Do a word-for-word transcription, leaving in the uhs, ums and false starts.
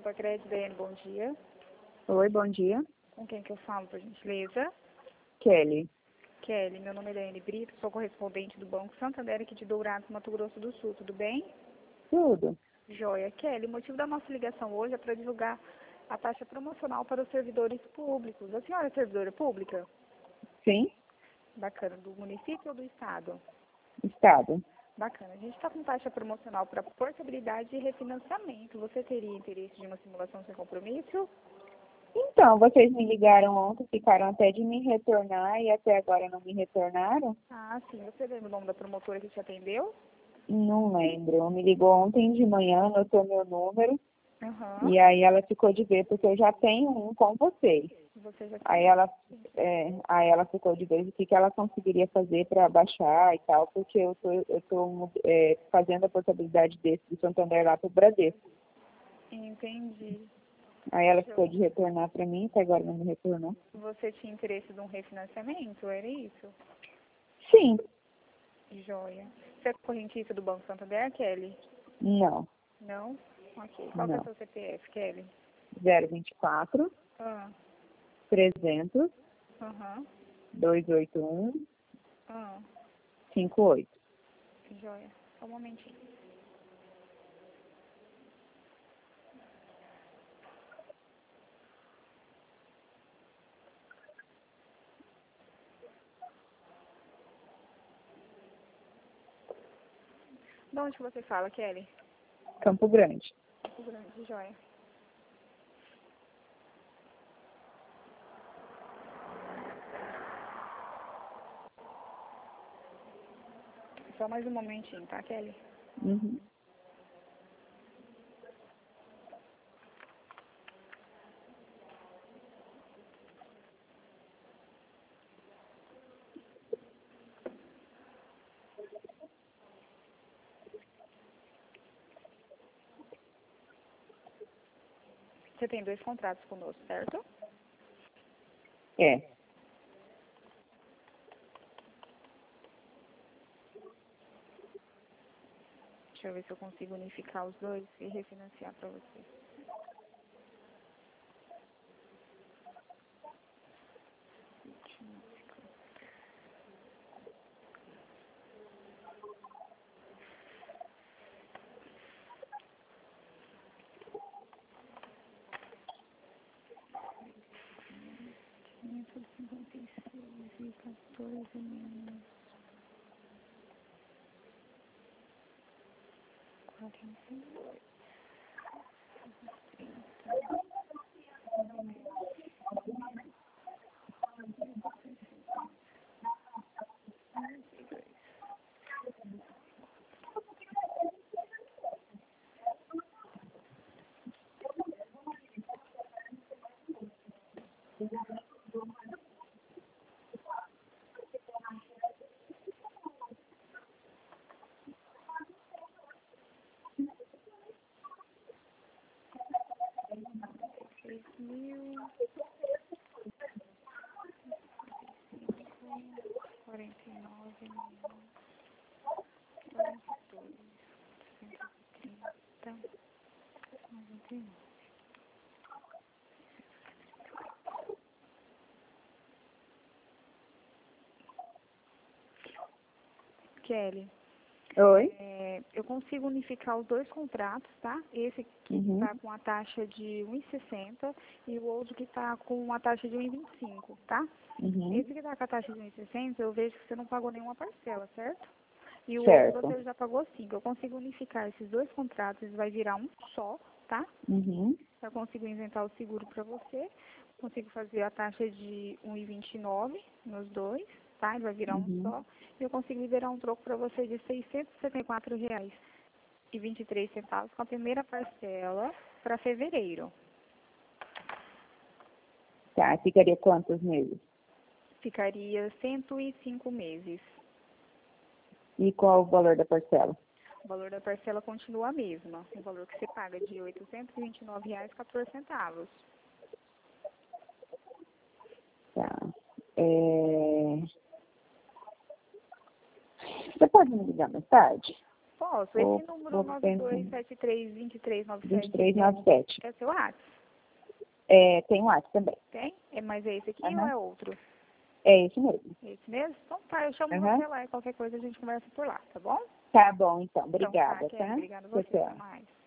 Copa Crédito, Daiane, bom dia. Oi, bom dia. Com quem que eu falo, por gentileza? Kelly. Kelly, meu nome é Daiane Brito, sou correspondente do Banco Santander aqui de Dourados, Mato Grosso do Sul, tudo bem? Tudo. Joia. Kelly, o motivo da nossa ligação hoje é para divulgar a taxa promocional para os servidores públicos. A senhora é servidora pública? Sim. Bacana. Do município ou do estado? Estado. Bacana. A gente está com taxa promocional para portabilidade e refinanciamento. Você teria interesse de uma simulação sem compromisso? Então, vocês me ligaram ontem, ficaram até de me retornar e até agora não me retornaram? Ah, sim. Você lembra o nome da promotora que te atendeu? Não lembro. Me ligou ontem de manhã, anotou meu número Aham. e aí ela ficou de ver, porque eu já tenho um com vocês. Você já Aí ela, é, aí ela ficou de ver o que, que ela conseguiria fazer para baixar e tal, porque eu tô, eu tô é, fazendo a portabilidade desse do Santander lá para o Bradesco. Entendi. Aí ela ficou de retornar para mim, até agora não me retornou. Você tinha interesse de um refinanciamento, era isso? Sim. Joia. Você é correntista do Banco Santander, Kelly? Não. Não? Ok. Qual que é o Não. seu C P F, Kelly? zero vinte e quatro, Ah, trezentos, aham, duzentos e oitenta e um, ah, cinquenta e oito. joia. Só um momentinho. De onde que você fala, Kelly? Campo Grande. Campo Grande, joia. Só mais um momentinho, tá, Kelly? Uhum. Você tem dois contratos conosco, certo? É. Deixa eu ver se eu consigo unificar os dois e refinanciar pra você. quinhentos e cinquenta e seis e quatorze menos quarenta e dois, trinta. seis mil, quarenta e nove menos quarenta e dois, cento e trinta, noventa e nove. Kelly, Oi? é, eu consigo unificar os dois contratos, tá? Esse que Uhum. está com a taxa de um e sessenta e o outro que está com uma taxa de um e vinte e cinco, tá? Uhum. Esse que está com a taxa de um e sessenta, eu vejo que você não pagou nenhuma parcela, certo? E o outro Certo. você já pagou cinco. Eu consigo unificar esses dois contratos, vai virar um só, tá? Uhum. Eu consigo isentar o seguro para você, consigo fazer a taxa de um e vinte e nove nos dois, tá? Ele vai virar um Uhum. só. E eu consigo liberar um troco para você de seiscentos e setenta e quatro reais e vinte e três centavos com a primeira parcela para fevereiro. Tá, ficaria quantos meses? Ficaria cento e cinco meses. E qual o valor da parcela? O valor da parcela continua a mesma. O valor que você paga de oitocentos e vinte e nove reais e quatorze centavos. Tá. É... Você pode me ligar mais tarde? Posso. Vou, Esse número vou nove dois sete três, dois três nove sete vinte e três noventa e sete. é seu WhatsApp? É, tem o WhatsApp também. Tem? É, mas é esse aqui Uhum. ou é outro? É esse mesmo. Esse mesmo? Então tá, eu chamo Uhum. você lá e qualquer coisa a gente conversa por lá, tá bom? Tá bom, então. Então Obrigada, tá, Kelly, tá? obrigada a Tchau, você. Até tchau. mais.